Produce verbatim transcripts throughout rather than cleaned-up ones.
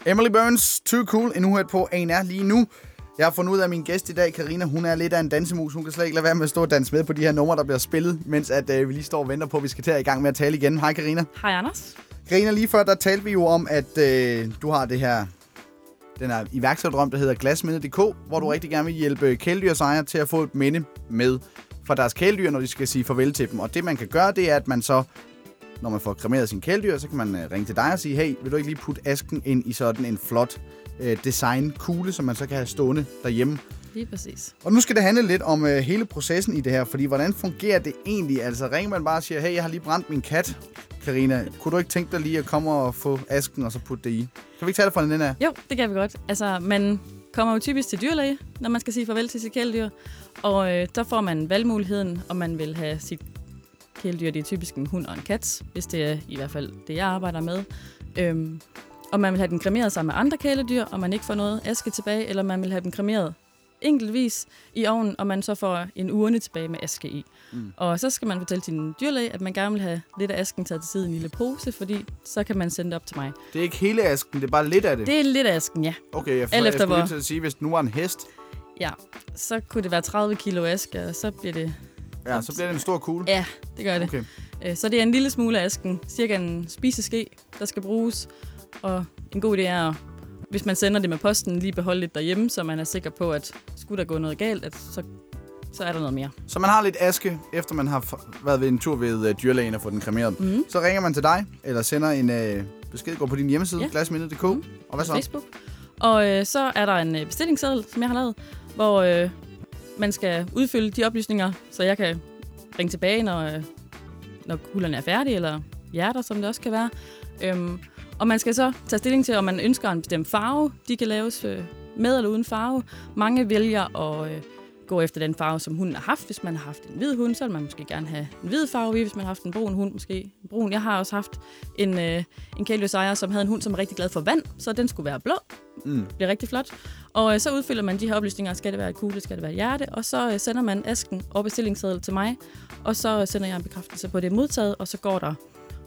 Emily Burns, Too Cool, en uge på A N R lige nu. Jeg har fundet ud af, at min gæst i dag, Karina, hun er lidt af en dansemus. Hun kan slet ikke lade være med at stå og danse med på de her numre, der bliver spillet, mens at, øh, vi lige står og venter på, at vi skal til at i gang med at tale igen. Hej Karina. Hej Anders. Karina, lige før, der talte vi jo om, at øh, du har det her, den her iværksætterdrøm, der hedder glasminde punktum d k, hvor du rigtig gerne vil hjælpe kæledyrsejere til at få et minde med fra deres kæledyr, når de skal sige farvel til dem. Og det, man kan gøre, det er, at man så, når man får kremeret sin kæledyr, så kan man øh, ringe til dig og sige, hey, vil du ikke lige putte asken ind i sådan en flot øh, designkugle, som man så kan have stående derhjemme. Lige præcis. Og nu skal det handle lidt om øh, hele processen i det her, fordi hvordan fungerer det egentlig? Altså ringer man bare og siger, hey, jeg har lige brændt min kat. Karina, kunne du ikke tænke dig lige at komme og få asken og så putte det i? Kan vi ikke tage det fra den af? Jo, det kan vi godt. Altså, man kommer jo typisk til dyrlæge, når man skal sige farvel til sit kæledyr. Og øh, der får man valgmuligheden, om man vil have sit kæledyr. Det er typisk en hund og en kat, hvis det er i hvert fald det, jeg arbejder med. Øhm, og man vil have den kremeret sammen med andre kæledyr, og man ikke får noget aske tilbage, eller man vil have den kremeret enkeltvis i ovnen, og man så får en urne tilbage med aske i. Mm. Og så skal man fortælle sin dyrlæge, at man gerne vil have lidt af asken taget til side i en lille pose, fordi så kan man sende det op til mig. Det er ikke hele asken, det er bare lidt af det? Det er lidt af asken, ja. Okay, jeg, jeg skulle lige til at sige, hvis det nu var en hest. Ja, så kunne det være tredive kilo aske, og så bliver det... Ja, så bliver det en stor kugle? Ja, det gør det. Okay. Så det er en lille smule af asken, cirka en spiseske, der skal bruges, og en god idé er, hvis man sender det med posten, lige beholde lidt derhjemme, så man er sikker på, at skulle der gå noget galt, at så, så er der noget mere. Så man har lidt aske, efter man har været ved en tur ved uh, dyrlægen og fået den kremeret. Mm. Så ringer man til dig, eller sender en uh, besked, går på din hjemmeside, ja. glasminde punktum d k. Mm. Og hvad så? Facebook. Og øh, så er der en øh, bestillingsseddel, som jeg har lavet, hvor øh, man skal udfylde de oplysninger, så jeg kan ringe tilbage, når, øh, når kuglerne er færdige, eller hjerter, som det også kan være. Øhm, Og man skal så tage stilling til, om man ønsker en bestemt farve. De kan laves øh, med eller uden farve. Mange vælger at øh, gå efter den farve, som hunden har haft. Hvis man har haft en hvid hund, så vil man måske gerne have en hvid farve i. Hvis man har haft en brun hund, måske en brun. Jeg har også haft en, øh, en kæledyrsejer, som havde en hund, som er rigtig glad for vand. Så den skulle være blå. Mm. Det bliver rigtig flot. Og øh, så udfylder man de her oplysninger. Skal det være et kugle, skal det være et hjerte? Og så øh, sender man asken og bestillingsseddel til mig. Og så øh, sender jeg en bekræftelse på, det er modtaget. Og så går der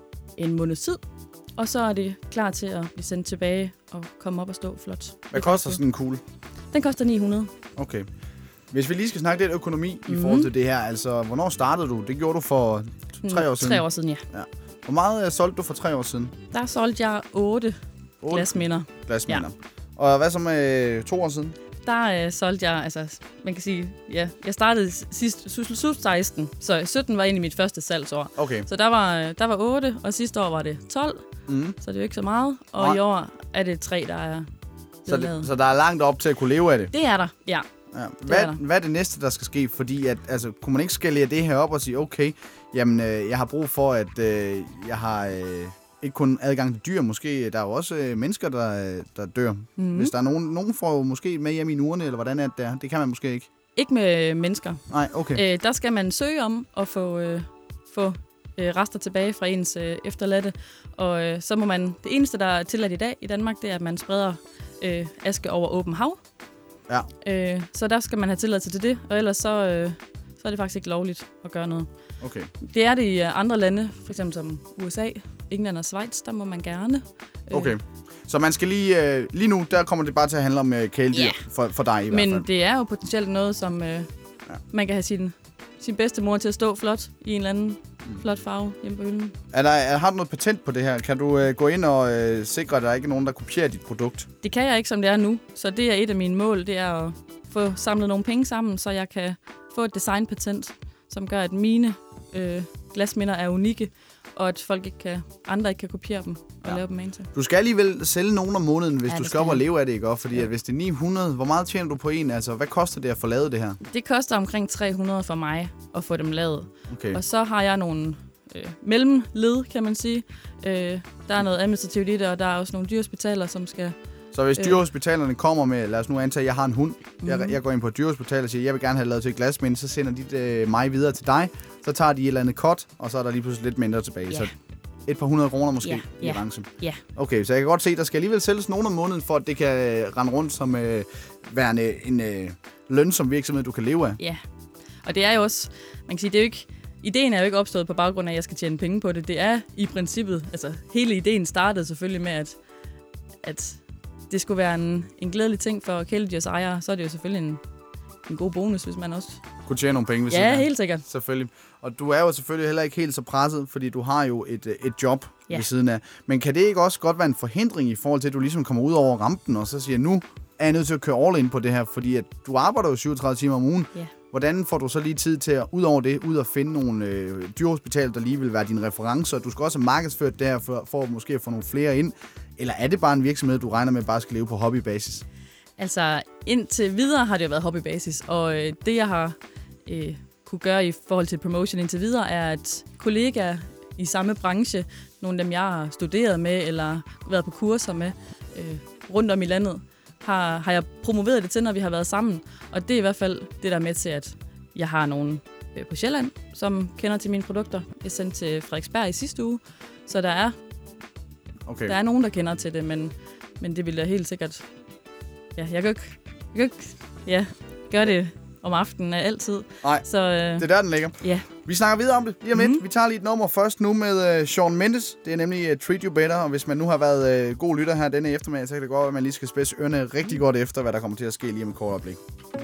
en måneds tid. Og så er det klar til at blive sendt tilbage og komme op og stå flot. Hvad koster sådan en kugle? Den koster ni hundrede. Okay. Hvis vi lige skal snakke lidt økonomi mm. i forhold til det her, altså hvornår startede du? Det gjorde du for tre år siden? Tre år siden, ja. ja. Hvor meget uh, solgte du for tre år siden? Der solgte jeg otte, otte glasminder. Glasminder. Ja. Og hvad så med to år siden? Der øh, solgte jeg, altså man kan sige, ja, jeg startede sidst seksten, så sytten var egentlig mit første salgsår. Okay. Så der var, der var otte, og sidste år var det tolv, mm. så det er jo ikke så meget. Og Nej. i år er det tre, der er så, det, så der er langt op til at kunne leve af det? Det er der, ja. ja. Hvad, er hvad er det næste, der skal ske? Fordi at, altså, kunne man ikke skalere det her op og sige, okay, jamen, øh, jeg har brug for, at øh, jeg har... Øh, ikke kun adgang til dyr, måske. Der er jo også øh, mennesker, der, der dør. Mm. Hvis der er nogen, nogen får jo måske med hjem i urne, eller hvordan er det der? Det kan man måske ikke. Ikke med mennesker. Nej, okay. Øh, der skal man søge om at få, øh, få øh, rester tilbage fra ens øh, efterladte. Og øh, så må man... Det eneste, der er tilladt i dag i Danmark, det er, at man spreder øh, aske over åben hav. Ja. Øh, så der skal man have tilladelse til det, og ellers så, øh, så er det faktisk ikke lovligt at gøre noget. Okay. Det er det i andre lande, for eksempel som U S A, England og Schweiz, der må man gerne. Okay. Så man skal lige... Øh, lige nu, der kommer det bare til at handle om øh, kæledyr yeah. for, for dig i Men hvert fald. Men det er jo potentielt noget, som øh, ja. man kan have sin, sin bedste mor til at stå flot i en eller anden mm. flot farve hjemme på hylden. Er der, er, har du noget patent på det her? Kan du øh, gå ind og øh, sikre, at der ikke er nogen, der kopierer dit produkt? Det kan jeg ikke, som det er nu. Så det er et af mine mål, det er at få samlet nogle penge sammen, så jeg kan få et designpatent, som gør, at mine øh, glasminder er unikke, og at folk ikke kan, andre ikke kan kopiere dem og ja. lave dem til. Du skal alligevel sælge nogen om måneden, hvis ja, du skal op og leve af det, ikke? Fordi ja. at hvis det er ni hundrede, hvor meget tjener du på en? Altså, hvad koster det at få lavet det her? Det koster omkring tre hundrede for mig at få dem lavet. Okay. Og så har jeg nogle øh, mellemled, kan man sige. Øh, der er noget administrativt i det, og der er også nogle dyrehospitaler, som skal... Så hvis dyrehospitalerne kommer med, lad os nu antage, at jeg har en hund, mm. jeg, jeg går ind på et dyrehospital og siger, jeg vil gerne have lavet til et glasminde, så sender de det, mig videre til dig, så tager de et eller andet cut, og så er der lige pludselig lidt mindre tilbage. Yeah. Så et par hundrede kroner måske yeah. i avance. Ja. Yeah. Okay, så jeg kan godt se, at der skal alligevel sælges nogen om måneden, for at det kan øh, rende rundt som øh, værende en øh, løn som virksomhed, du kan leve af. Ja, og det er jo også, man kan sige, det er jo ikke, ideen er jo ikke opstået på baggrund af, at jeg skal tjene penge på det. Det er i princippet, altså hele ideen startede selvfølgelig med, at, at det skulle være en, en glædelig ting for kæledyrs ejere, så er det jo selvfølgelig en, en god bonus, hvis man også... Kunne tjene nogle penge ved Ja, helt sikkert. Selvfølgelig. Og du er jo selvfølgelig heller ikke helt så presset, fordi du har jo et, et job ja. ved siden af. Men kan det ikke også godt være en forhindring i forhold til, at du ligesom kommer ud over rampen, og så siger, nu er jeg nødt til at køre all in på det her, fordi at du arbejder jo syvogtredive timer om ugen. Ja. Hvordan får du så lige tid til at, ud over det, ud og finde nogle øh, dyrehospitaler, der lige vil være dine referencer? Du skal også have markedsført det her, for, for måske at få nogle flere ind. Eller er det bare en virksomhed, du regner med bare skal leve på hobbybasis? Altså, indtil videre har det jo været hobbybasis, og øh, det, jeg har øh, kunne gøre i forhold til promotion indtil videre, er, at kollegaer i samme branche, nogle af dem, jeg har studeret med, eller været på kurser med, øh, rundt om i landet, har, har jeg promoveret det til, når vi har været sammen. Og det er i hvert fald det, der er med til, at jeg har nogen øh, på Sjælland, som kender til mine produkter. Jeg sendte til Frederiksberg i sidste uge, så der er, okay. der er nogen, der kender til det, men, men det vil jeg helt sikkert... Ja, jeg kan ikke, jeg kan ikke ja, gøre det om aftenen altid. Nej, så, øh, det er der, den ligger. Ja. Vi snakker videre om det lige om lidt. Mm-hmm. Vi tager lige et nummer først nu med uh, Shawn Mendes. Det er nemlig uh, Treat You Better, og hvis man nu har været uh, god lytter her denne eftermiddag, så kan det godt være, at man lige skal spidse ørerne rigtig godt efter, hvad der kommer til at ske lige om et kort øjeblik.